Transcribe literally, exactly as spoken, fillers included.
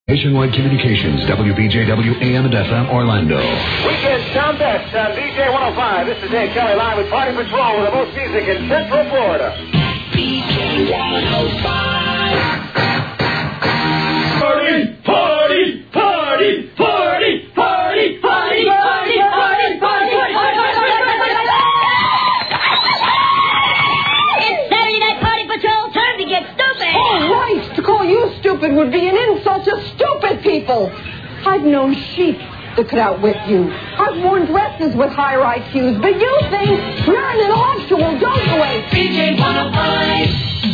Nationwide Communications, W B J W A M and F M, Orlando. Weekend Sound Best on D J one oh five. This is Dave Kelly live with Party Patrol with the most music in Central Florida. D J one oh five. Party, party, party, party, party, party, party, party, party, party, It's Saturday Night Party Patrol. Time to get stupid. Oh, right. To call you stupid would be an insult to stupid people. I've known sheep that could outwit you. I've worn dresses with higher I Qs, but you think you're an intellectual, don't you, Ace? D J one oh five.